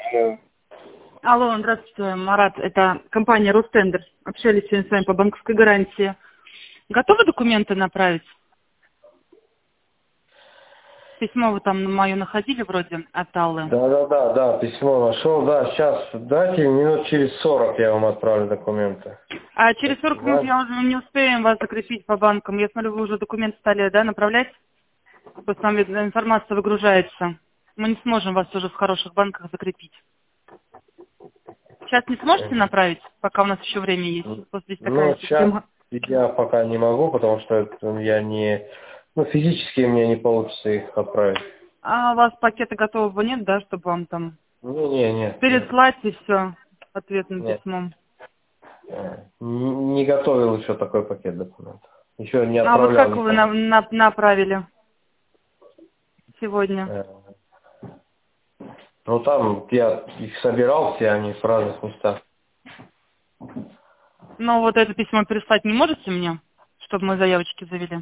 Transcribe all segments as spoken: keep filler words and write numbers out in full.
Алло. Алло, здравствуйте, Марат. Это компания Ростендер. Общались сегодня с вами по банковской гарантии. Готовы документы направить? Письмо вы там мое находили вроде от Аллы. Да, да, да, да, письмо нашел, да, сейчас дайте минут через сорок я вам отправлю документы. А через сорок минут Да? я уже не успеем вас закрепить по банкам. Я смотрю, вы уже документы стали, да, направлять? Просто там видно, информация выгружается. Мы не сможем вас уже в хороших банках закрепить. Сейчас не сможете Мгм. направить, пока у нас еще время есть? Вот здесь Ну, такая сейчас система. я пока не могу, потому что это я не... Ну, физически мне не получится их отправить. А у вас пакета готового нет, да, чтобы вам там Не, не, нет, нет, переслать и все ответным нет. письмом? Э, Не, не готовил еще такой пакет документов. Еще не А вот отправлял как вы на- никому. на- направили сегодня? Э, Ну, там я их собирал, все они в разных местах. Ну, вот это письмо переслать не можете мне, чтобы мы заявочки завели?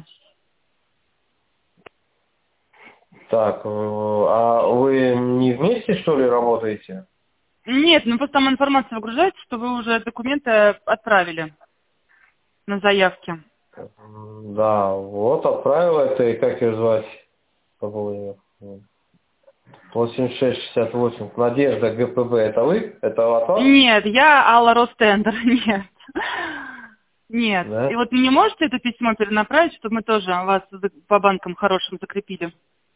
Так, э, а вы не вместе, что ли, работаете? Нет, ну просто там информация выгружается, что вы уже документы отправили на заявки. М, Да, вот отправил это, и как ее звать? Забыл её. восемьдесят шесть шестьдесят восемь. Надежда ГПБ, это вы? Это от вас? Нет, я Алла Ростендер, нет. Нет. И Да? вот не можете это письмо перенаправить, чтобы мы тоже вас за- по банкам хорошим закрепили?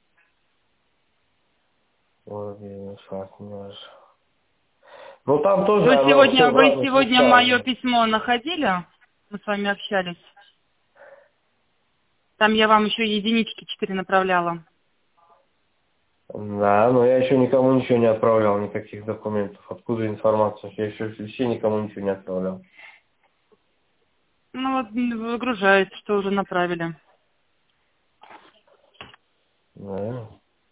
Ой, блин, шаг, не можешь. Ну там тоже Вы оно все сегодня, в вы разных сегодня мое местах. письмо находили? Мы с вами общались. Там я вам еще единички четыре направляла. Да, но я еще никому ничего не отправлял, никаких документов. Откуда информация? Я еще вообще никому ничего не отправлял. Ну вот выгружается, что уже направили. Да.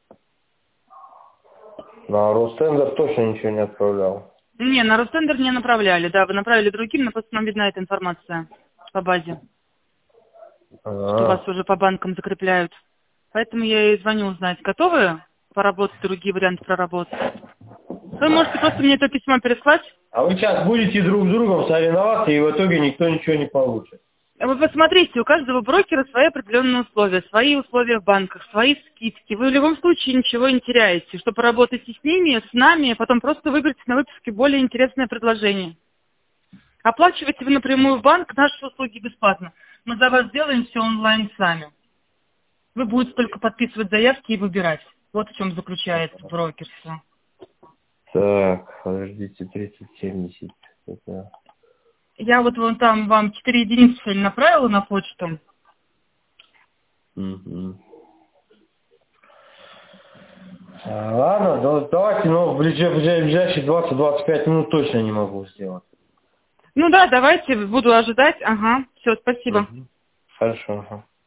На Ростендер точно ничего не отправлял. Не, на Ростендер не направляли, да, вы направили другим, но просто нам видна эта информация по базе, что вас А, уже по банкам закрепляют. Поэтому я и звоню узнать, готовы поработать, другие варианты проработать. Вы можете просто мне это письмо переслать. а вы сейчас будете друг с другом соревноваться, и в итоге никто ничего не получит. Вы посмотрите, у каждого брокера свои определенные условия, свои условия в банках, свои скидки. Вы в любом случае ничего не теряете. Что поработаете с ними, с нами, а потом просто выберите на выписке более интересное предложение. Оплачиваете вы напрямую в банк наши услуги бесплатно. Мы за вас сделаем все онлайн сами. Вы будете только подписывать заявки и выбирать. Вот в чем заключается брокерство. Так, подождите, тридцать семьдесят. Это... Я вот вон там вам четыре единицы сегодня направила на почту. Мгм. А, ладно, да- давайте, но в ближай- ближай- ближайшие двадцать-двадцать пять минут точно не могу сделать. Ну да, давайте, буду ожидать. Ага, все, спасибо. Мгм. Хорошо. Ага.